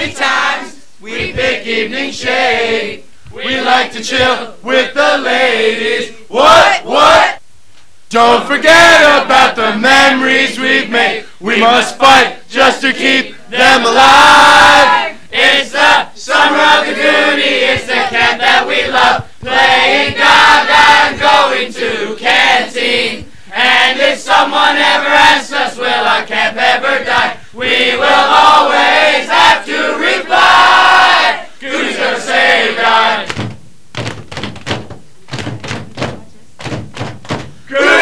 many times we pick evening shade. We like to chill with the ladies. What? Don't forget about the memories we've made. We must fight just to keep them alive. It's the summer of the Goonie, it's the camp that we love. Playing Gaga and going to canteen. And if someone ever asks us, will our camp ever die? We will always have to reply, Goonies gonna save God.